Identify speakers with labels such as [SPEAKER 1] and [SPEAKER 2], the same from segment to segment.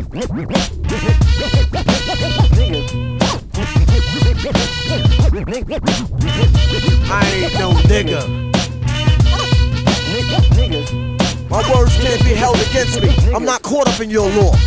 [SPEAKER 1] I ain't no nigga. My words can't be held against me. I'm not caught up in your law.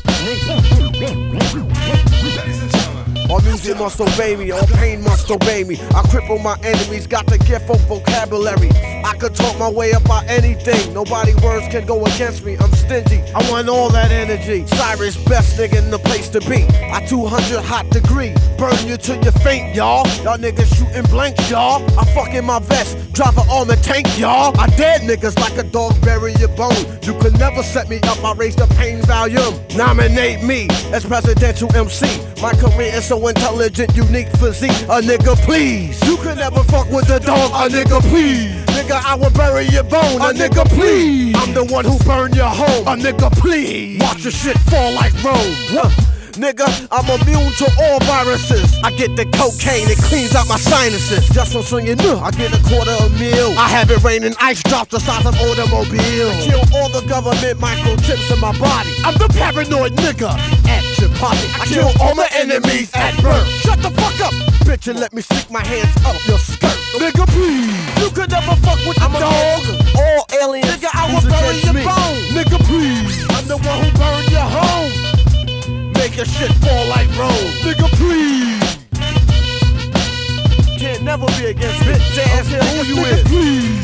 [SPEAKER 1] All music must obey me, all pain must obey me. I cripple my enemies, got the gift of vocabulary. I could talk my way about anything. Nobody words can go against me, I'm stingy. I want all that energy. Cyrus, best nigga in the place to be. I 200 hot degree, burn you till you faint, y'all. Y'all niggas shooting blanks, y'all. I fuck in my vest, drive an armored tank, y'all. I dead niggas like a dog bury your bone. You could never set me up, I raise the pain volume. Nominate me as presidential MC. My career is so intelligent, unique physique. A nigga please. You could never fuck with the dog. A nigga please. Nigga, I will bury your bone. A nigga please. I'm the one who burned your home. A nigga please. Watch your shit fall like Rome. Nigga, I'm immune to all viruses. I get the cocaine, it cleans out my sinuses. Just from swinging, I get $250,000. I have it raining ice drops the size of automobiles. I kill all the government microchips in my body. I'm the paranoid nigga at your party. I kill all my enemies at birth. Shut the fuck up, bitch, and let me stick my hands up your skirt. Nigga, please. You could never fuck with the dog. All aliens. Nigga, I will bury your bone. Nigga, please. I'm the one who burned your home. Make your shit fall like Rome. Nigga, please. Can't never be against bitch ass here. Who you is? Please.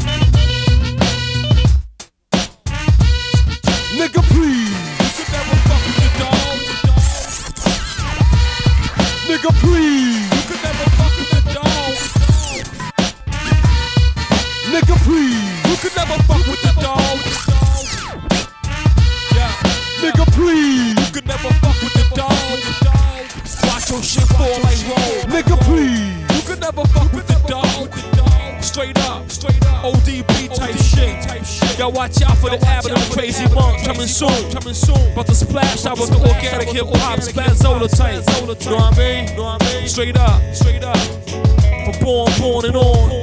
[SPEAKER 1] Nigga, please.
[SPEAKER 2] You could never fuck with the dog.
[SPEAKER 1] Nigga, please.
[SPEAKER 2] You could never fuck with the dog.
[SPEAKER 1] Nigga, please.
[SPEAKER 2] You could never fuck with the dog. Yeah.
[SPEAKER 1] Nigga, please.
[SPEAKER 2] You could never fuck with the dog. Watch your shit fall like Rome.
[SPEAKER 1] Nigga, please.
[SPEAKER 2] You could never fuck with the dog. Straight up, ODB type shit. Y'all watch out for the Avenue Crazy Monk coming soon. But the splash, I was the organic hip hop Spazzola type. Know what I mean? Straight up. For born and on.